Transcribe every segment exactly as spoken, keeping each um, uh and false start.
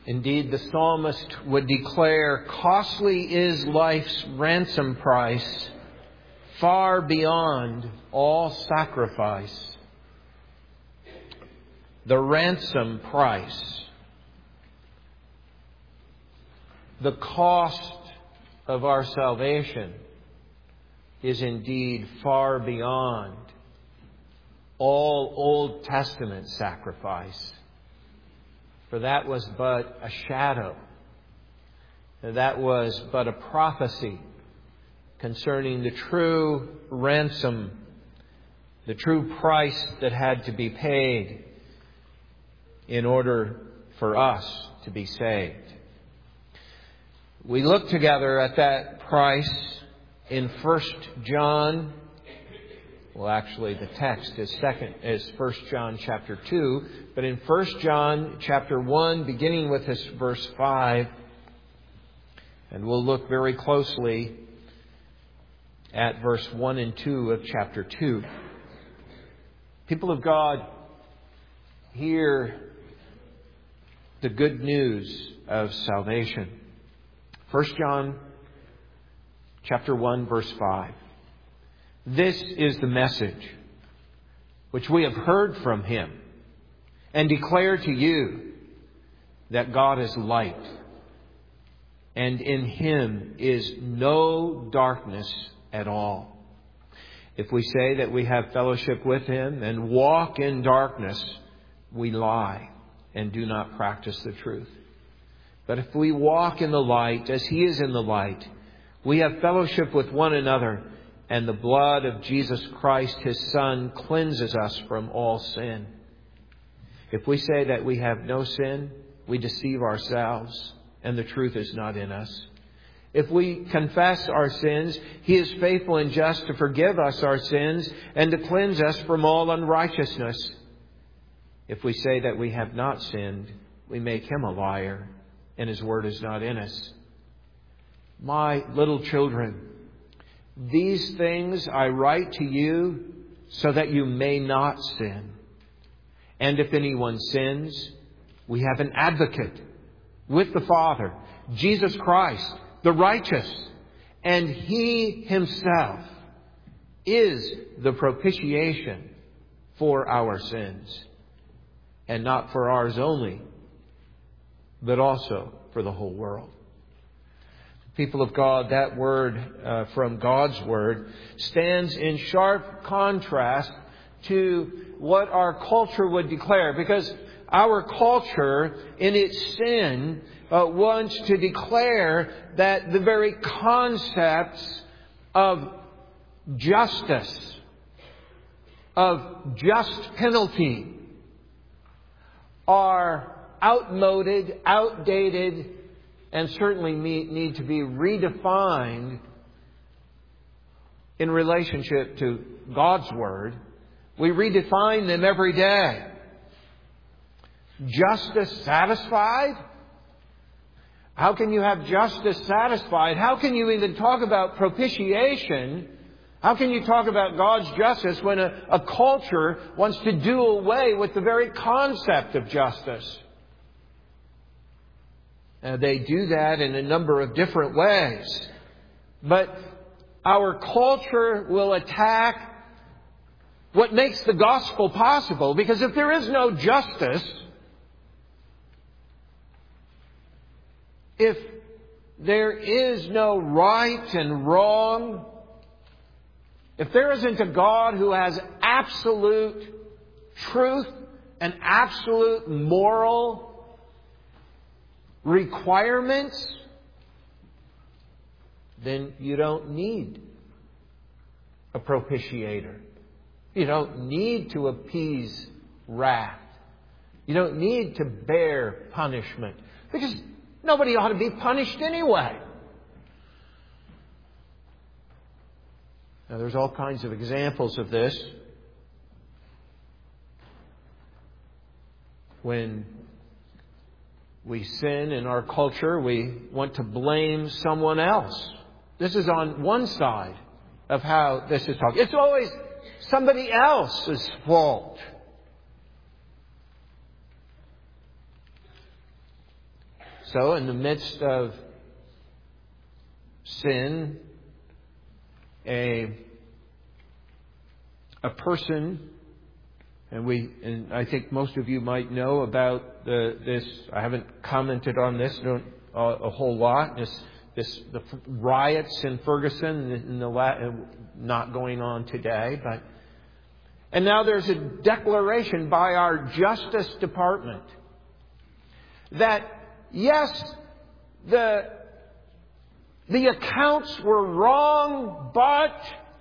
Indeed, the psalmist would declare, "Costly is life's ransom price, far beyond all sacrifice." The ransom price, the cost of our salvation, is indeed far beyond all Old Testament sacrifice. For that was but a shadow. That was but a prophecy concerning the true ransom, the true price that had to be paid in order for us to be saved. We look together at that price in First John. Well, actually, the text is second is First John chapter two, but in First John chapter one, beginning with this verse five, and we'll look very closely at verse one and two of chapter two. People of God, hear the good news of salvation. First John chapter one, verse five. This is the message which we have heard from Him and declare to you, that God is light, and in Him is no darkness at all. If we say that we have fellowship with Him and walk in darkness, we lie and do not practice the truth. But if we walk in the light as He is in the light, we have fellowship with one another, and the blood of Jesus Christ, His Son, cleanses us from all sin. If we say that we have no sin, we deceive ourselves, and the truth is not in us. If we confess our sins, He is faithful and just to forgive us our sins and to cleanse us from all unrighteousness. If we say that we have not sinned, we make Him a liar, and His word is not in us. My little children, these things I write to you so that you may not sin. And if anyone sins, we have an advocate with the Father, Jesus Christ, the righteous. And He Himself is the propitiation for our sins. And not for ours only, but also for the whole world. People of God, that word uh, from God's Word stands in sharp contrast to what our culture would declare. Because our culture, in its sin, uh, wants to declare that the very concepts of justice, of just penalty, are outmoded, outdated, and certainly need to be redefined in relationship to God's Word. We redefine them every day. Justice satisfied? How can you have justice satisfied? How can you even talk about propitiation? How can you talk about God's justice when a, a culture wants to do away with the very concept of justice? Uh, they do that in a number of different ways. But our culture will attack what makes the gospel possible. Because if there is no justice, if there is no right and wrong, if there isn't a God who has absolute truth and absolute moral requirements, then you don't need a propitiator. You don't need to appease wrath. You don't need to bear punishment. Because nobody ought to be punished anyway. Now, there's all kinds of examples of this. When we sin in our culture, we want to blame someone else. This is on one side of how this is talked. It's always somebody else's fault. So in the midst of sin, a, a person, and we, and I think most of you might know about the, this, I haven't commented on this don't, uh, a whole lot, this, this, the riots in Ferguson, in the, not going on today, but, and now there's a declaration by our Justice Department that, yes, the, the accounts were wrong, but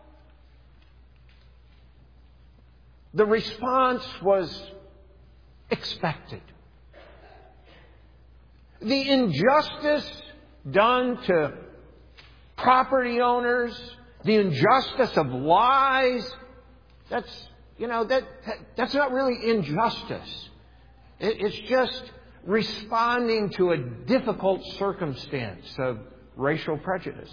the response was expected. The injustice done to property owners, the injustice of lies, that's, you know, that, that that's not really injustice. It, it's just responding to a difficult circumstance of racial prejudice.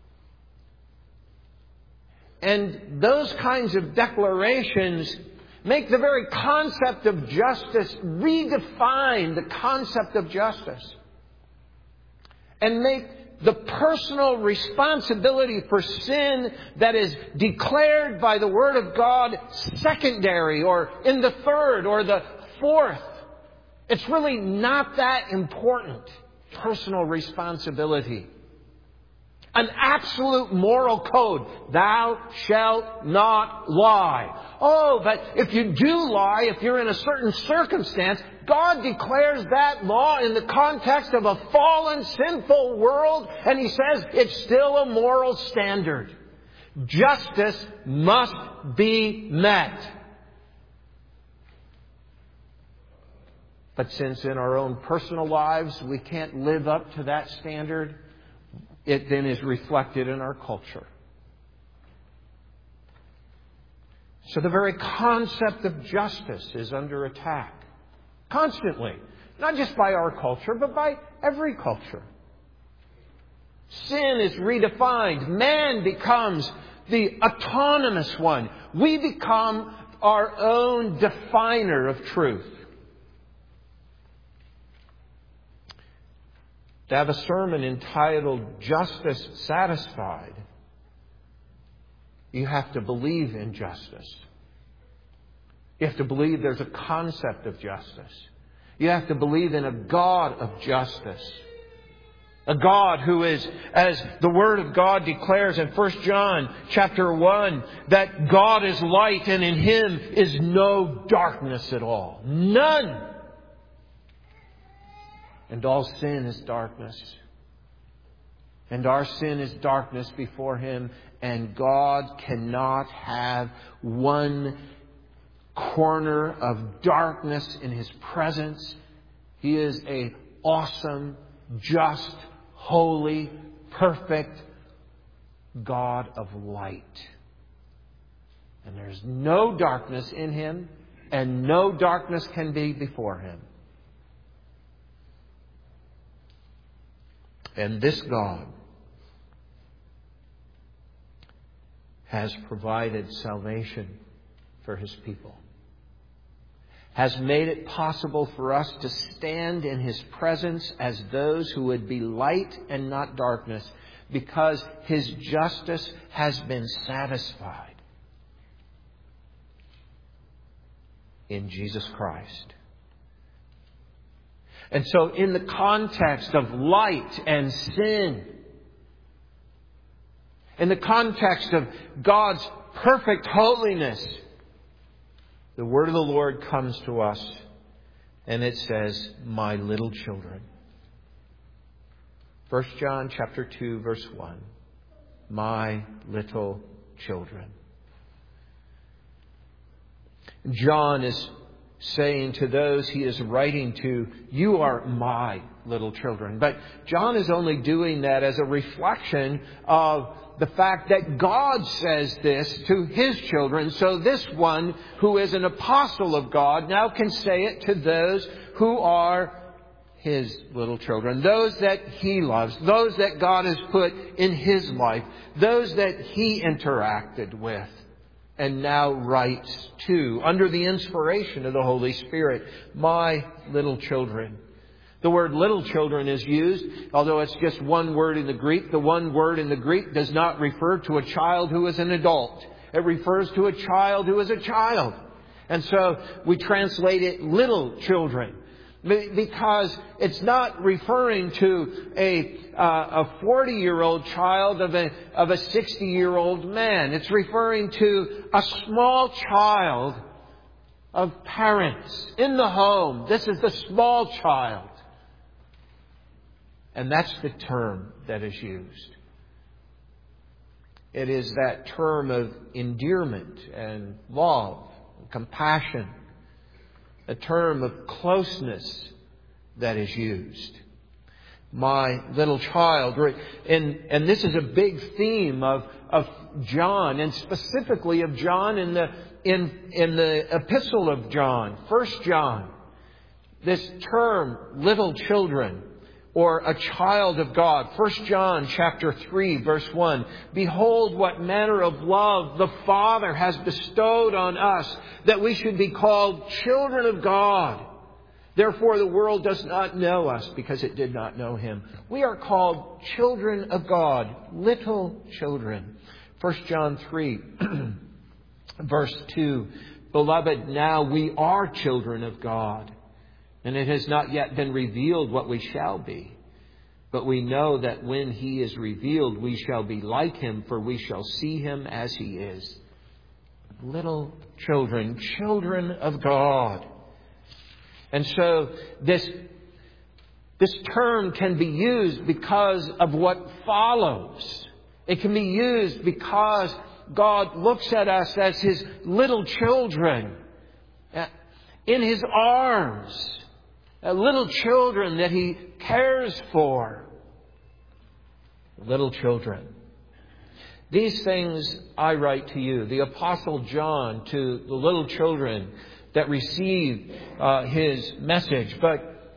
And those kinds of declarations make the very concept of justice, redefine the concept of justice, and make the personal responsibility for sin that is declared by the Word of God secondary, or in the third or the fourth. It's really not that important. Personal responsibility. An absolute moral code. Thou shalt not lie. Oh, but if you do lie, if you're in a certain circumstance, God declares that law in the context of a fallen, sinful world, and He says it's still a moral standard. Justice must be met. But since in our own personal lives we can't live up to that standard, it then is reflected in our culture. So the very concept of justice is under attack. Constantly. Not just by our culture, but by every culture. Sin is redefined. Man becomes the autonomous one. We become our own definer of truth. To have a sermon entitled Justice Satisfied, you have to believe in justice. You have to believe there's a concept of justice. You have to believe in a God of justice. A God who is, as the Word of God declares in First John chapter one, that God is light and in Him is no darkness at all. None. And all sin is darkness. And our sin is darkness before Him. And God cannot have one corner of darkness in His presence. He is an awesome, just, holy, perfect God of light. And there's no darkness in Him, and no darkness can be before Him. And this God has provided salvation for His people. Has made it possible for us to stand in His presence as those who would be light and not darkness, because His justice has been satisfied in Jesus Christ. And so in the context of light and sin, in the context of God's perfect holiness, the word of the Lord comes to us and it says, my little children. First John chapter two, verse one. My little children. John is saying to those he is writing to, you are my little children. But John is only doing that as a reflection of the fact that God says this to His children. So this one who is an apostle of God now can say it to those who are His little children. Those that He loves. Those that God has put in His life. Those that He interacted with. And now writes to, under the inspiration of the Holy Spirit, my little children. The word little children is used, although it's just one word in the Greek. The one word in the Greek does not refer to a child who is an adult. It refers to a child who is a child. And so we translate it little children, because it's not referring to a uh, a forty-year-old child of a of a sixty-year-old man. It's referring to a small child of parents in the home. This is the small child. And that's the term that is used. It is that term of endearment and love and compassion, a term of closeness that is used. My little child. And, and this is a big theme of, of John, and specifically of John in the, in, in the epistle of John, First John. This term, little children, or a child of God. First John chapter three, verse one. Behold, what manner of love the Father has bestowed on us, that we should be called children of God. Therefore the world does not know us, because it did not know Him. We are called children of God, little children. First John three, verse two. Beloved, now we are children of God, and it has not yet been revealed what we shall be. But we know that when He is revealed, we shall be like Him, for we shall see Him as He is. Little children, children of God. And so this, this term can be used because of what follows. It can be used because God looks at us as His little children in His arms. Little children that He cares for. Little children. These things I write to you. The Apostle John to the little children that received uh, his message. But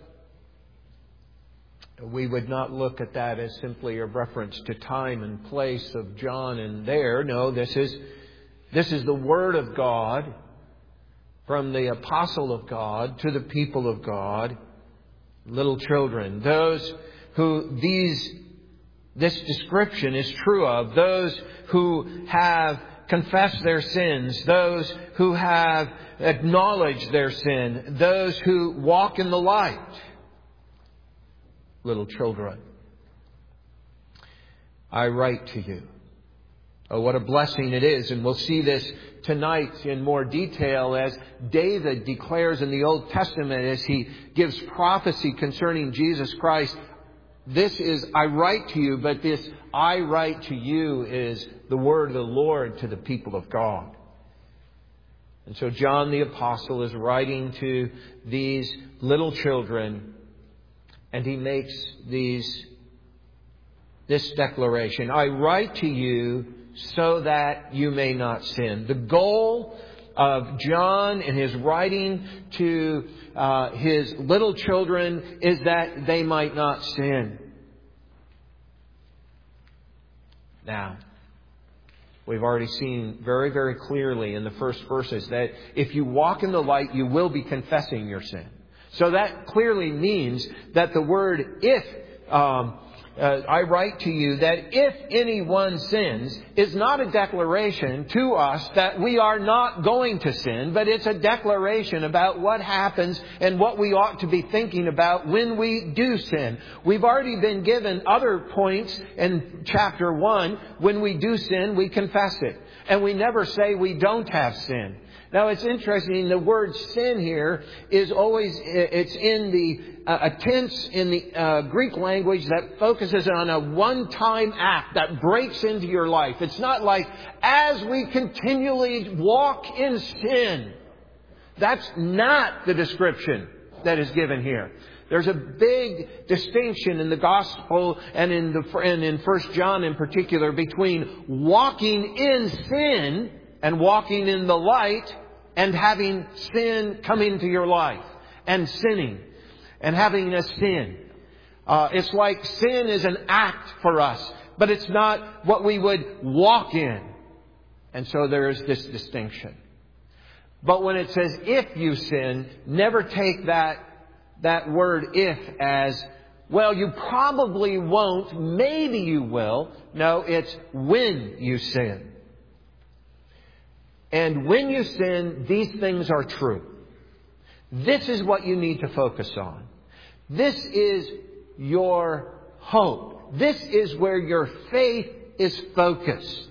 we would not look at that as simply a reference to time and place of John and there. No, this is, this is the Word of God from the Apostle of God to the people of God, little children. Those who these this description is true of, those who have confessed their sins, those who have acknowledged their sin, those who walk in the light. Little children, I write to you. Oh, what a blessing it is. And we'll see this tonight in more detail as David declares in the Old Testament as he gives prophecy concerning Jesus Christ. This is, I write to you, but this I write to you is the word of the Lord to the people of God. And so John the Apostle is writing to these little children, and he makes these, this declaration. I write to you so that you may not sin. The goal of John in his writing to uh, his little children is that they might not sin. Now, we've already seen very, very clearly in the first verses that if you walk in the light, you will be confessing your sin. So that clearly means that the word if, um, Uh, I write to you that if anyone sins is not a declaration to us that we are not going to sin, but it's a declaration about what happens and what we ought to be thinking about when we do sin. We've already been given other points in chapter one. When we do sin, we confess it. And we never say we don't have sin. Now, it's interesting. The word sin here is always, it's in the, uh, a tense in the uh, Greek language that focuses on a one-time act that breaks into your life. It's not like, as we continually walk in sin. That's not the description that is given here. There's a big distinction in the gospel and in the, and in First John in particular between walking in sin and walking in the light and having sin come into your life and sinning and having a sin. Uh, it's like sin is an act for us, but it's not what we would walk in. And so there is this distinction. But when it says if you sin, never take that that word if as, well, you probably won't, maybe you will. No, it's when you sin. And when you sin, these things are true. This is what you need to focus on. This is your hope. This is where your faith is focused.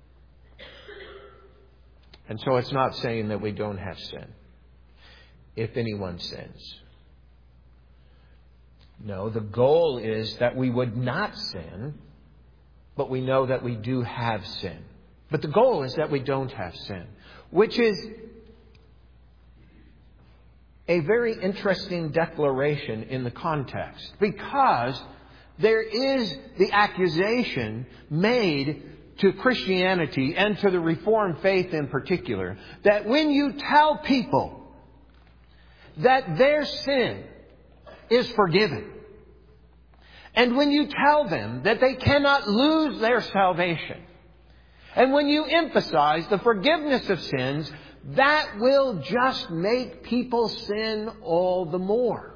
And so it's not saying that we don't have sin if anyone sins. No, the goal is that we would not sin, but we know that we do have sin. But the goal is that we don't have sin, which is a very interesting declaration in the context, because there is the accusation made to Christianity and to the Reformed faith in particular, that when you tell people that their sin is forgiven, and when you tell them that they cannot lose their salvation, and when you emphasize the forgiveness of sins, that will just make people sin all the more.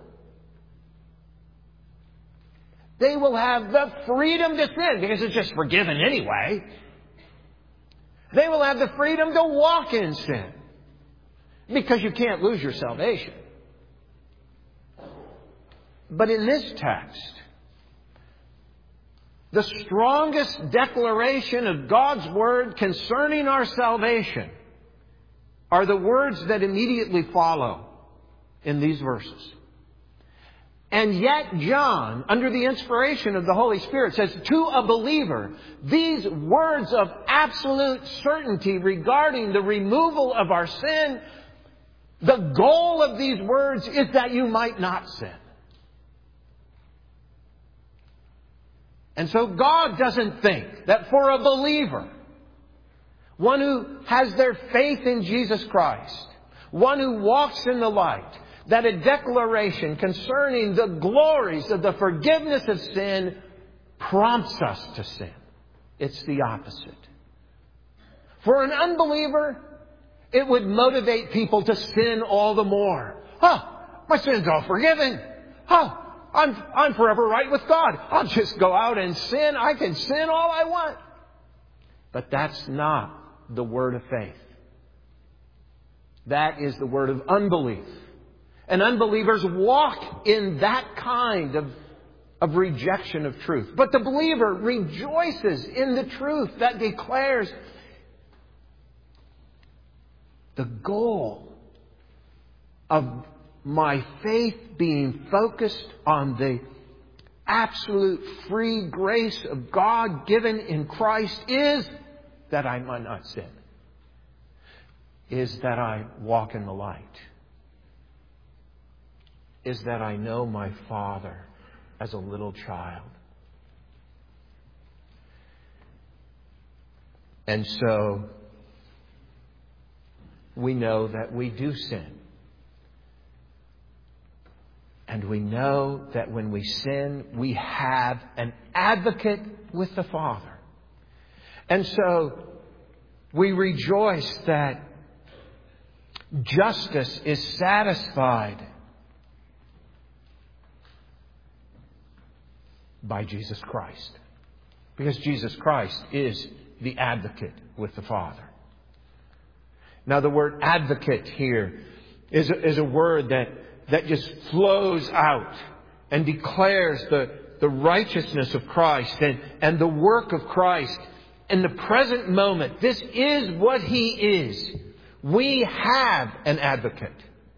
They will have the freedom to sin because it's just forgiven anyway. They will have the freedom to walk in sin because you can't lose your salvation. But in this text, the strongest declaration of God's Word concerning our salvation are the words that immediately follow in these verses. And yet John, under the inspiration of the Holy Spirit, says to a believer, these words of absolute certainty regarding the removal of our sin, the goal of these words is that you might not sin. And so God doesn't think that for a believer, one who has their faith in Jesus Christ, one who walks in the light, that a declaration concerning the glories of the forgiveness of sin prompts us to sin. It's the opposite. For an unbeliever, it would motivate people to sin all the more. Oh, my sin's all forgiven. Oh, I'm, I'm forever right with God. I'll just go out and sin. I can sin all I want. But that's not the word of faith. That is the word of unbelief. And unbelievers walk in that kind of, of rejection of truth. But the believer rejoices in the truth that declares the goal of my faith being focused on the absolute free grace of God given in Christ is that I might not sin. Is that I walk in the light. Is that I know my Father as a little child. And so we know that we do sin. And we know that when we sin, we have an advocate with the Father. And so we rejoice that justice is satisfied by Jesus Christ. Because Jesus Christ is the advocate with the Father. Now the word advocate here is a, is a word that, that just flows out and declares the, the righteousness of Christ and, and the work of Christ in the present moment. This is what He is. We have an advocate.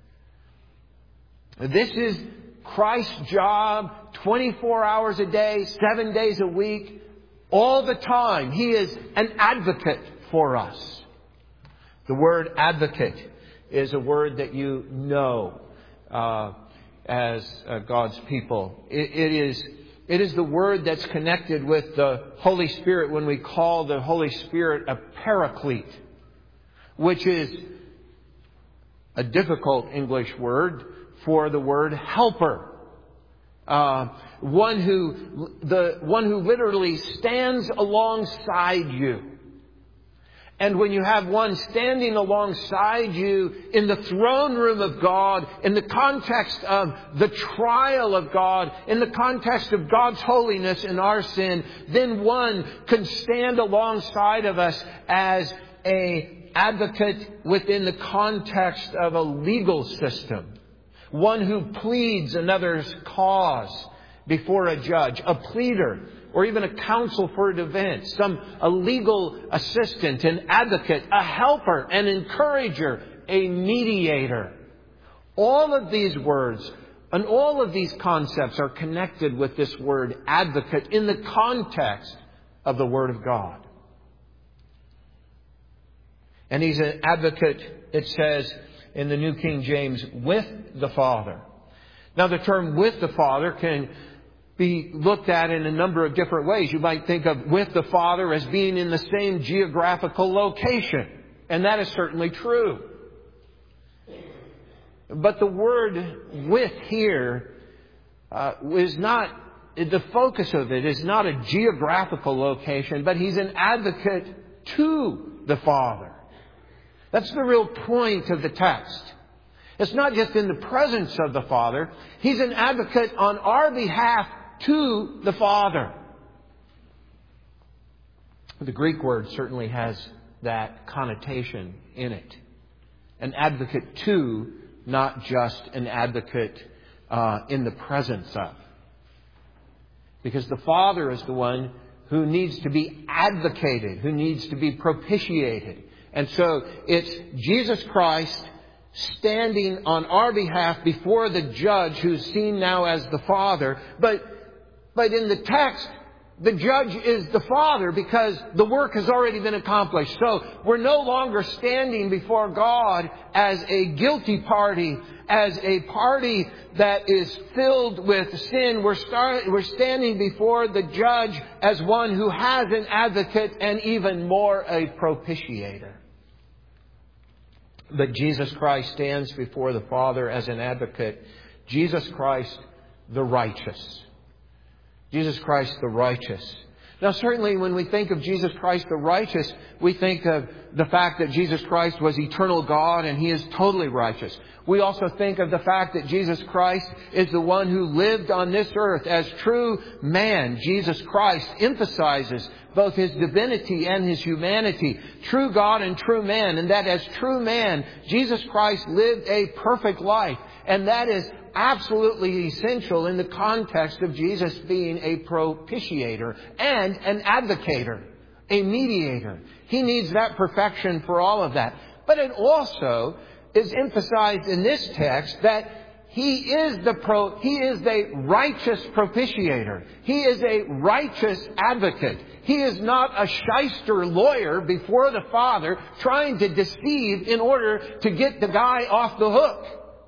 This is Christ's job twenty-four hours a day, seven days a week, all the time. He is an advocate for us. The word advocate is a word that you know uh, as uh, God's people. It, it is it is the word that's connected with the Holy Spirit when we call the Holy Spirit a paraclete, which is a difficult English word for the word helper. Uh, one who, the one who literally stands alongside you And when you have one standing alongside you in the throne room of God, in the context of the trial of God, in the context of God's holiness and our sin, then one can stand alongside of us as an advocate within the context of a legal system. One who pleads another's cause before a judge, a pleader, or even a counsel for defense, some a legal assistant, an advocate, a helper, an encourager, a mediator. All of these words and all of these concepts are connected with this word advocate in the context of the Word of God. And he's an advocate, it says in the New King James, with the Father. Now the term with the Father can be looked at in a number of different ways. You might think of with the Father as being in the same geographical location. And that is certainly true. But the word with here uh, is not, the focus of it is not a geographical location, but he's an advocate to the Father. That's the real point of the text. It's not just in the presence of the Father. He's an advocate on our behalf to the Father. The Greek word certainly has that connotation in it. An advocate to, not just an advocate uh, in the presence of. Because the Father is the one who needs to be advocated, who needs to be propitiated. And so it's Jesus Christ standing on our behalf before the judge who's seen now as the Father. But, but in the text, the judge is the Father because the work has already been accomplished. So we're no longer standing before God as a guilty party, as a party that is filled with sin. We're, start, we're standing before the judge as one who has an advocate and even more a propitiator. But Jesus Christ stands before the Father as an advocate. Jesus Christ, the righteous. Jesus Christ, the righteous. Now, certainly when we think of Jesus Christ, the righteous, we think of the fact that Jesus Christ was eternal God and He is totally righteous. We also think of the fact that Jesus Christ is the one who lived on this earth as true man. Jesus Christ emphasizes both His divinity and His humanity, true God and true man, and that as true man, Jesus Christ lived a perfect life. And that is absolutely essential in the context of Jesus being a propitiator and an advocator, a mediator. He needs that perfection for all of that. But it also is emphasized in this text that He is the pro, He is the righteous propitiator. He is a righteous advocate. He is not a shyster lawyer before the Father trying to deceive in order to get the guy off the hook.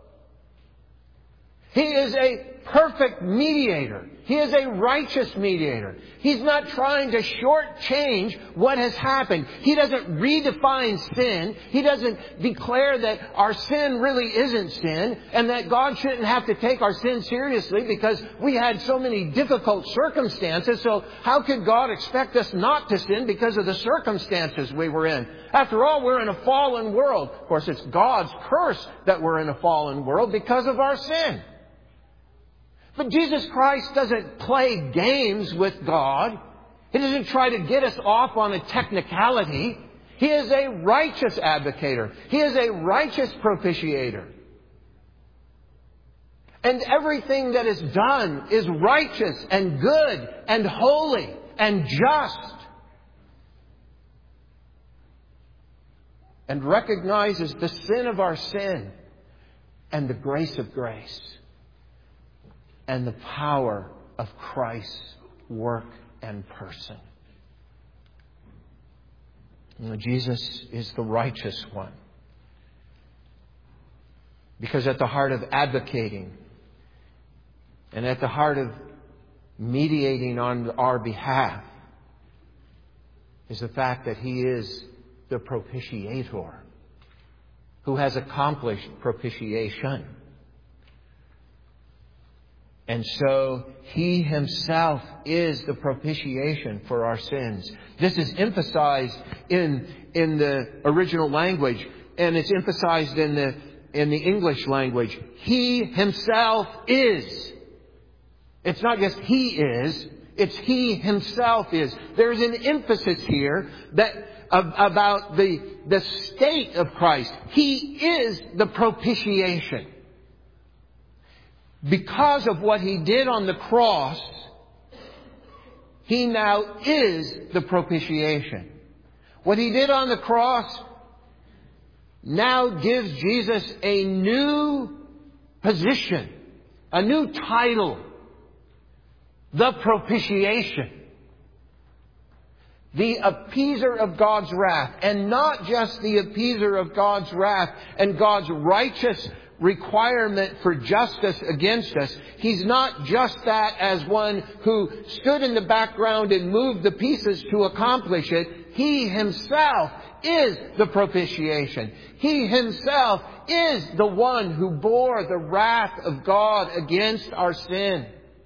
He is a perfect mediator. He is a righteous mediator. He's not trying to shortchange what has happened. He doesn't redefine sin. He doesn't declare that our sin really isn't sin and that God shouldn't have to take our sin seriously because we had so many difficult circumstances. So how could God expect us not to sin because of the circumstances we were in? After all, we're in a fallen world. Of course, it's God's curse that we're in a fallen world because of our sin. But Jesus Christ doesn't play games with God. He doesn't try to get us off on a technicality. He is a righteous advocator. He is a righteous propitiator. And everything that is done is righteous and good and holy and just. And recognizes the sin of our sin and the grace of grace. And the power of Christ's work and person. You know, Jesus is the righteous one. Because at the heart of advocating and at the heart of mediating on our behalf is the fact that He is the propitiator who has accomplished propitiation. And so He Himself is the propitiation for our sins. This is emphasized in, in the original language, and it's emphasized in the, in the English language. He Himself is. It's not just He is, it's He Himself is. There's an emphasis here that about the, the state of Christ. He is the propitiation. Because of what He did on the cross, He now is the propitiation. What He did on the cross now gives Jesus a new position, a new title, the propitiation. The appeaser of God's wrath. And not just the appeaser of God's wrath and God's righteous requirement for justice against us. He's not just that as one who stood in the background and moved the pieces to accomplish it. He Himself is the propitiation. He Himself is the one who bore the wrath of God against our sin.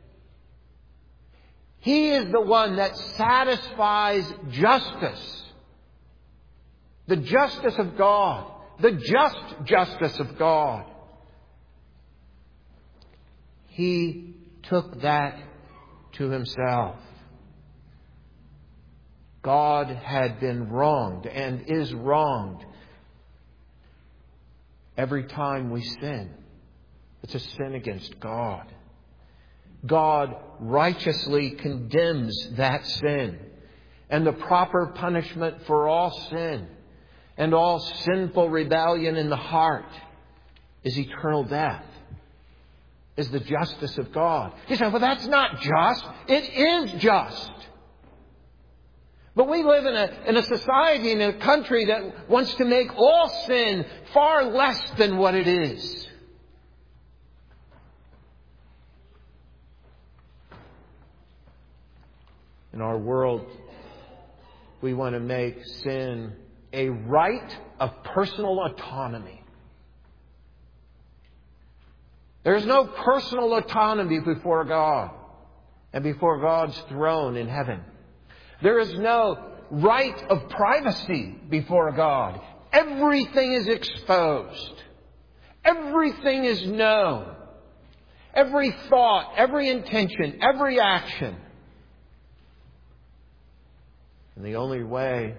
He is the one that satisfies justice. The justice of God. The just justice of God. He took that to Himself. God had been wronged and is wronged every time we sin. It's a sin against God. God righteously condemns that sin. And the proper punishment for all sin and all sinful rebellion in the heart is eternal death. Is the justice of God. You say, well, that's not just. It is just. But we live in a, in a society, in a country that wants to make all sin far less than what it is. In our world, we want to make sin a right of personal autonomy. There is no personal autonomy before God and before God's throne in heaven. There is no right of privacy before God. Everything is exposed. Everything is known. Every thought, every intention, every action. And the only way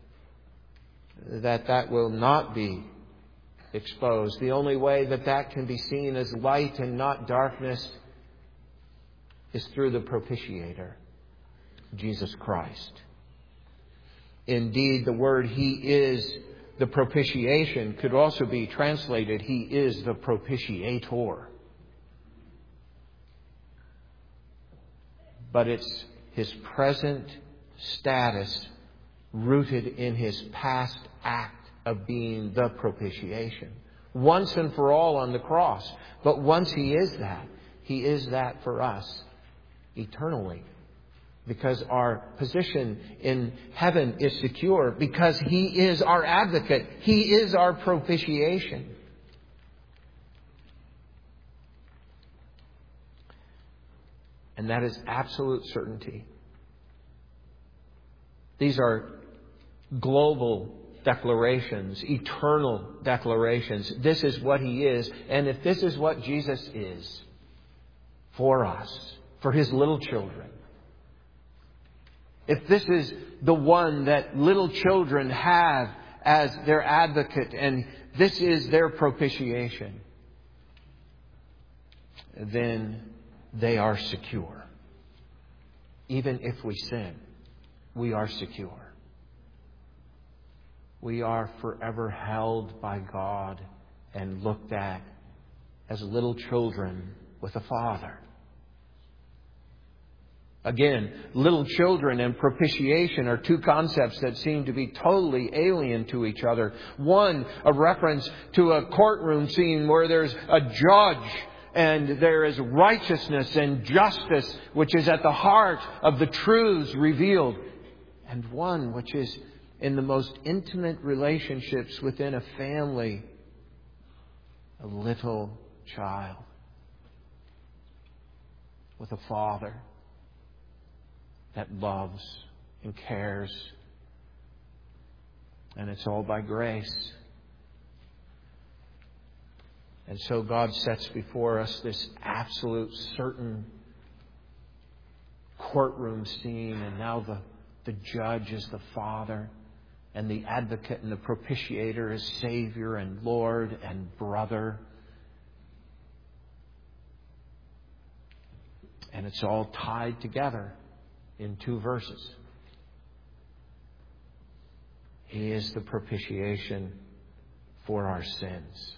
that that will not be exposed, the only way that that can be seen as light and not darkness, is through the propitiator, Jesus Christ. Indeed, the word He is the propitiation could also be translated, He is the propitiator. But it's His present status rooted in His past act of being the propitiation. Once and for all on the cross. But once He is that, He is that for us eternally. Because our position in heaven is secure. Because He is our advocate. He is our propitiation. And that is absolute certainty. These are global declarations, eternal declarations. This is what He is. And if this is what Jesus is for us, for His little children, if this is the one that little children have as their advocate and this is their propitiation, then they are secure. Even if we sin, we are secure. We are forever held by God and looked at as little children with a Father. Again, little children and propitiation are two concepts that seem to be totally alien to each other. One, a reference to a courtroom scene where there's a judge and there is righteousness and justice, which is at the heart of the truths revealed. And one which is in the most intimate relationships within a family, a little child. with a Father that loves and cares. And it's all by grace. And so God sets before us this absolute certain courtroom scene, and now the, the judge is the Father, and the advocate and the propitiator is Savior and Lord and brother. And it's all tied together in two verses. He is the propitiation for our sins.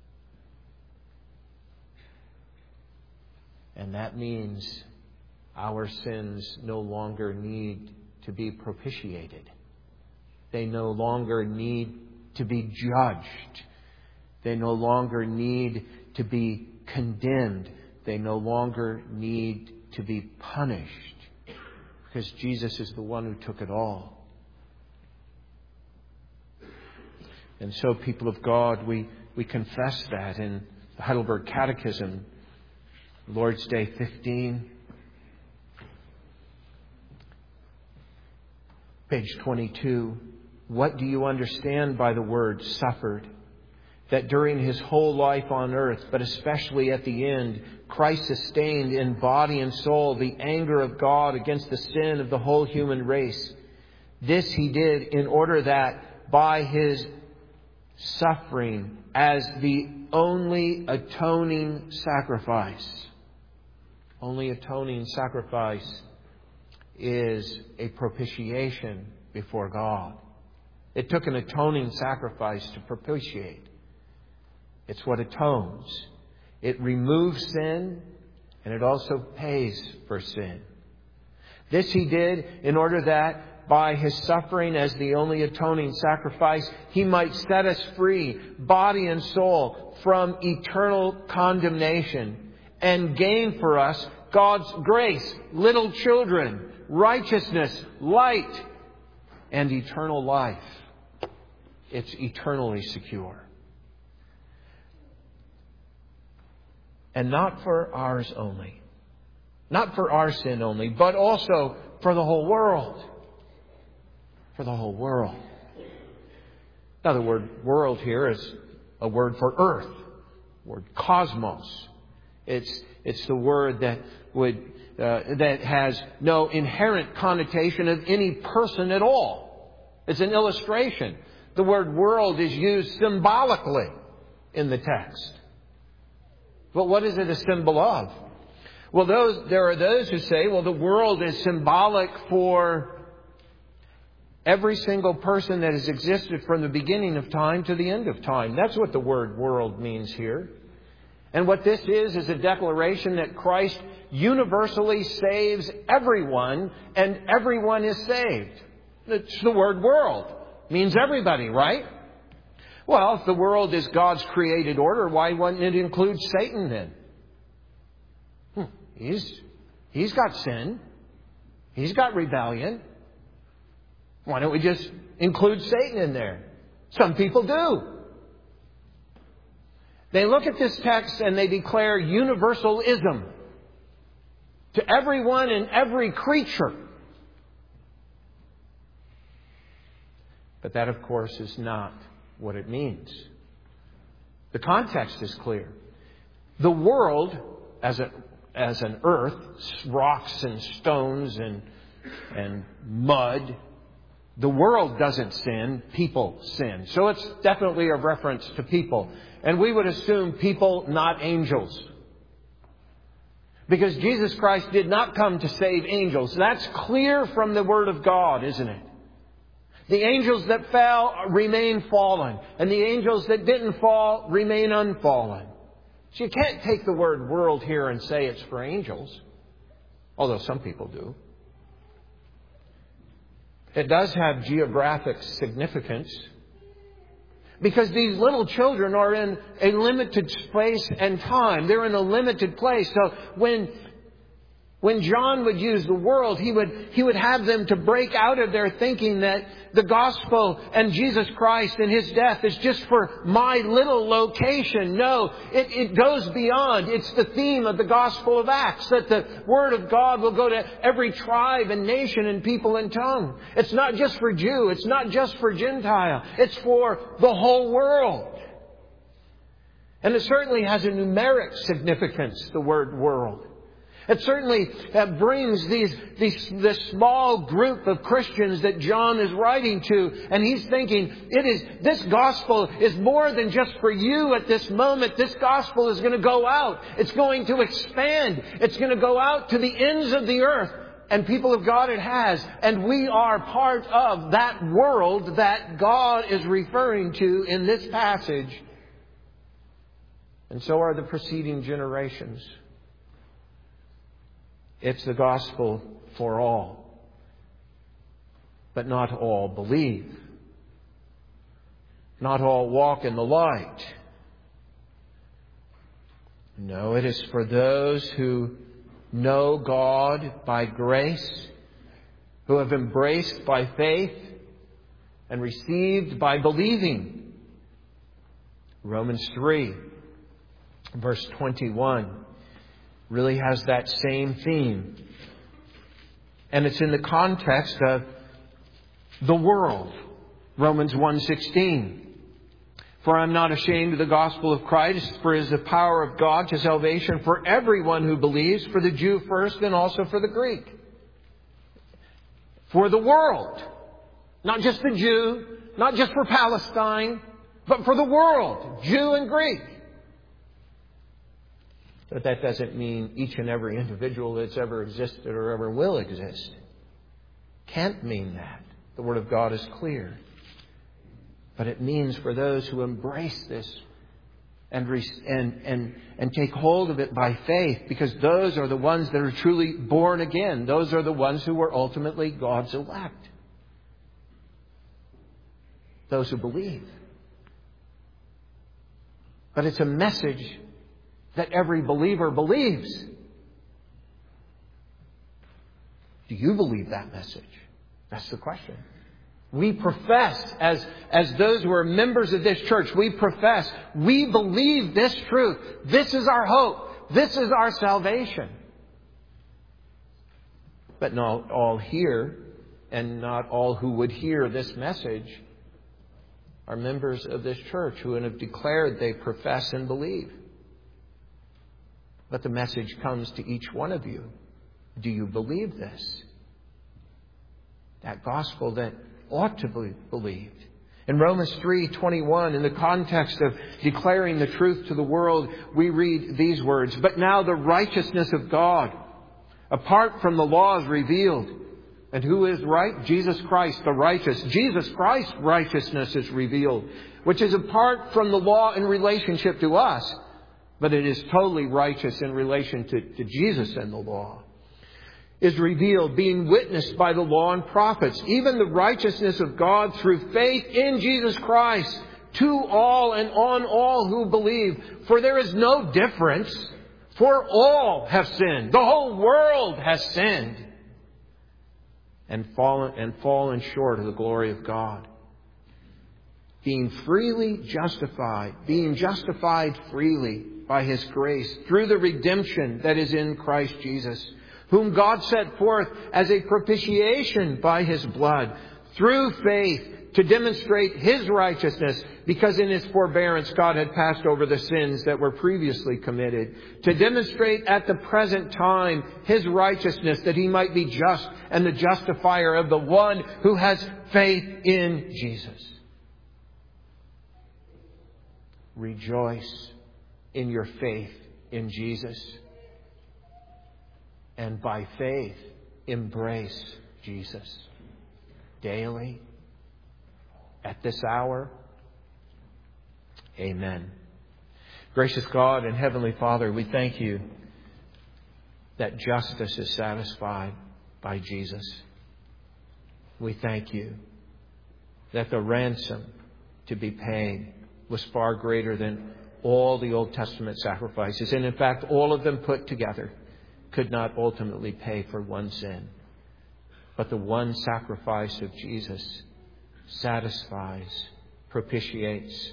And that means our sins no longer need to be propitiated. They no longer need to be judged. They no longer need to be condemned. They no longer need to be punished. Because Jesus is the one who took it all. And so, people of God, we, we confess that in the Heidelberg Catechism, Lord's Day fifteen, page twenty-two. What do you understand by the word suffered? That during his whole life on earth, but especially at the end, Christ sustained in body and soul the anger of God against the sin of the whole human race. This he did in order that by his suffering as the only atoning sacrifice, only atoning sacrifice is a propitiation before God. It took an atoning sacrifice to propitiate. It's what atones. It removes sin, and it also pays for sin. This he did in order that by his suffering as the only atoning sacrifice, he might set us free, body and soul, from eternal condemnation and gain for us God's grace, little children, righteousness, light, and eternal life. It's eternally secure. And not for ours only. Not for our sin only, but also for the whole world. For the whole world. Now the word world here is a word for earth. The word cosmos. It's, it's the word that would, uh, that has no inherent connotation of any person at all. It's an illustration. The word world is used symbolically in the text. But what is it a symbol of? Well, those, there are those who say, well, the world is symbolic for every single person that has existed from the beginning of time to the end of time. That's what the word world means here. And what this is, is a declaration that Christ universally saves everyone, and everyone is saved. It's the word world. It means everybody, right? Well, if the world is God's created order, why wouldn't it include Satan then? Hmm. He's, he's got sin. He's got rebellion. Why don't we just include Satan in there? Some people do. They look at this text and they declare universalism to everyone and every creature. But that, of course, is not what it means. The context is clear. The world, as a as an earth, rocks and stones and and mud, the world doesn't sin, people sin. So it's definitely a reference to people. And we would assume people, not angels. Because Jesus Christ did not come to save angels. That's clear from the Word of God, isn't it? The angels that fell remain fallen. And the angels that didn't fall remain unfallen. So you can't take the word world here and say it's for angels. Although some people do. It does have geographic significance. Because these little children are in a limited space and time. They're in a limited place. So when, When John would use the world, he would, he would have them to break out of their thinking that the gospel and Jesus Christ and His death is just for my little location. No, it, it goes beyond. It's the theme of the Gospel of Acts, that the Word of God will go to every tribe and nation and people and tongue. It's not just for Jew. It's not just for Gentile. It's for the whole world. And it certainly has a numeric significance, the word world. It certainly uh, brings these, these, this small group of Christians that John is writing to, and he's thinking, it is, this gospel is more than just for you at this moment. This gospel is going to go out. It's going to expand. It's going to go out to the ends of the earth. And people of God, it has. And we are part of that world that God is referring to in this passage. And so are the preceding generations. It's the gospel for all. But not all believe. Not all walk in the light. No, it is for those who know God by grace, who have embraced by faith and received by believing. Romans three, verse twenty-one. Really has that same theme. And it's in the context of the world. Romans one sixteen. For I am not ashamed of the gospel of Christ, for it is the power of God to salvation for everyone who believes, for the Jew first and also for the Greek. For the world. Not just the Jew, not just for Palestine, but for the world, Jew and Greek. But that doesn't mean each and every individual that's ever existed or ever will exist. Can't mean that. The Word of God is clear. But it means for those who embrace this and, and, and, and take hold of it by faith, because those are the ones that are truly born again. Those are the ones who were ultimately God's elect. Those who believe. But it's a message that every believer believes. Do you believe that message? That's the question. We profess, as, as those who are members of this church, we profess, we believe this truth. This is our hope. This is our salvation. But not all hear, and not all who would hear this message are members of this church who have declared they profess and believe. But the message comes to each one of you. Do you believe this? That gospel that ought to be believed. In Romans three twenty-one, in the context of declaring the truth to the world, we read these words. But now the righteousness of God, apart from the law, is revealed. And who is right? Jesus Christ, the righteous. Jesus Christ's righteousness is revealed, which is apart from the law in relationship to us. But it is totally righteous in relation to, to Jesus and the law. Is revealed, being witnessed by the law and prophets, even the righteousness of God through faith in Jesus Christ, to all and on all who believe. For there is no difference, for all have sinned. The whole world has sinned and fallen and fallen short of the glory of God. Being freely justified, being justified freely by His grace through the redemption that is in Christ Jesus, whom God set forth as a propitiation by His blood, through faith to demonstrate His righteousness, because in His forbearance God had passed over the sins that were previously committed, to demonstrate at the present time His righteousness, that He might be just and the justifier of the one who has faith in Jesus. Rejoice in your faith in Jesus. And by faith, embrace Jesus daily, at this hour. Amen. Gracious God and Heavenly Father, we thank You that justice is satisfied by Jesus. We thank You that the ransom to be paid was far greater than all the Old Testament sacrifices. And in fact, all of them put together could not ultimately pay for one sin. But the one sacrifice of Jesus satisfies, propitiates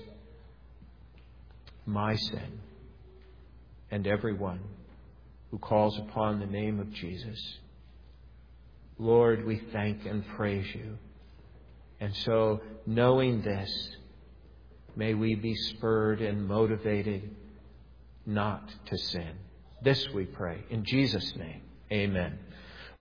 my sin and everyone who calls upon the name of Jesus. Lord, we thank and praise you. And so, knowing this, may we be spurred and motivated not to sin. This we pray. In Jesus' name, amen.